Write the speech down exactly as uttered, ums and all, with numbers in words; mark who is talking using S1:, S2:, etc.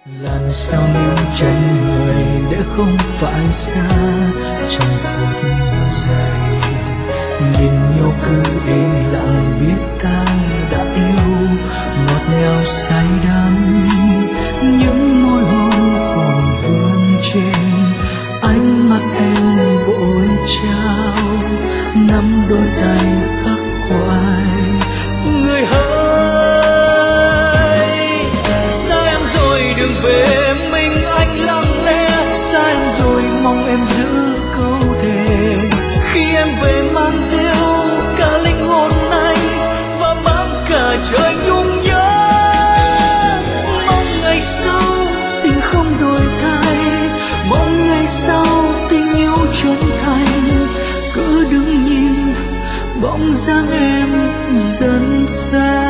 S1: làm sao níu chân người để không phải xa trong phút giây, nhìn nhau cứ im lặng biết ta đã yêu ngọt ngào say đắm, những môi hôn còn vương trên ánh mắt em vội trao, nắm đôi tay khắc khoải người hỡi. Xa em rồi đừng về mình anh lặng lẽ, xa em rồi mong em giữ câu thề, khi em về mang theo cả linh hồn anh và mang cả trời nhung nhớ. Mong ngày sau tình không đổi thay, mong ngày sau tình yêu chân thành, cứ đứng nhìn bóng dáng em dần xa.